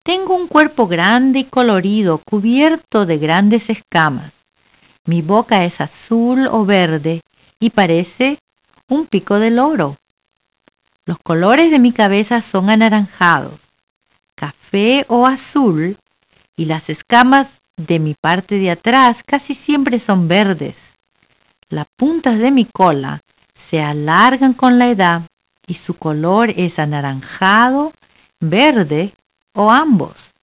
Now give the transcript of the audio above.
Tengo un cuerpo grande y colorido, cubierto de grandes escamas. Mi boca es azul o verde y parece un pico de loro. Los colores de mi cabeza son anaranjados, café o azul, y las escamas de mi parte de atrás casi siempre son verdes. Las puntas de mi cola se alargan con la edad y su color es anaranjado, verde o ambos.